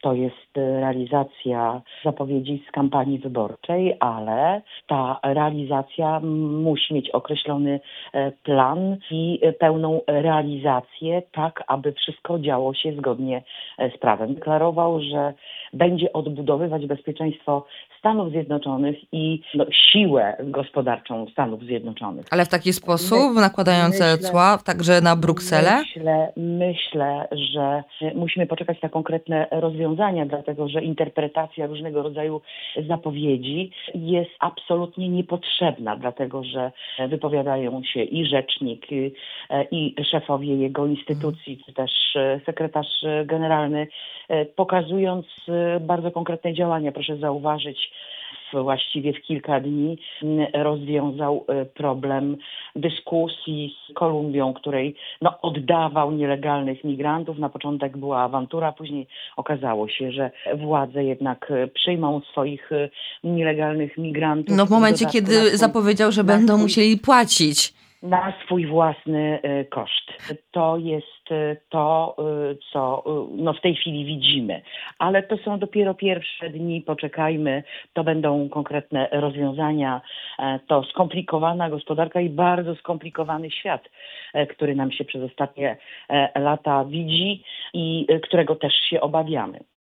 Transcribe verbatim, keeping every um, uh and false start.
To jest realizacja zapowiedzi z kampanii wyborczej, ale ta realizacja musi mieć określony plan i pełną realizację, tak aby wszystko działo się zgodnie z prawem. Deklarował, że będzie odbudowywać bezpieczeństwo Stanów Zjednoczonych i no, siłę gospodarczą Stanów Zjednoczonych. Ale w taki sposób, nakładając myślę, cła także na Brukselę? Myślę, myślę, że musimy poczekać na konkretne rozwiązania, dlatego że interpretacja różnego rodzaju zapowiedzi jest absolutnie niepotrzebna, dlatego że wypowiadają się i rzecznik, i szefowie jego instytucji, czy też sekretarz generalny, pokazując bardzo konkretne działania. Proszę zauważyć, właściwie w kilka dni rozwiązał problem dyskusji z Kolumbią, której no, oddawał nielegalnych migrantów. Na początek była awantura, później okazało się, że władze jednak przyjmą swoich nielegalnych migrantów. No w momencie, kiedy swój, zapowiedział, że będą swój, musieli płacić. Na swój własny koszt. To jest to, co no, w tej chwili widzimy. Ale to są dopiero pierwsze dni, poczekajmy. To będą konkretne rozwiązania. To skomplikowana gospodarka i bardzo skomplikowany świat, który nam się przez ostatnie lata widzi i którego też się obawiamy.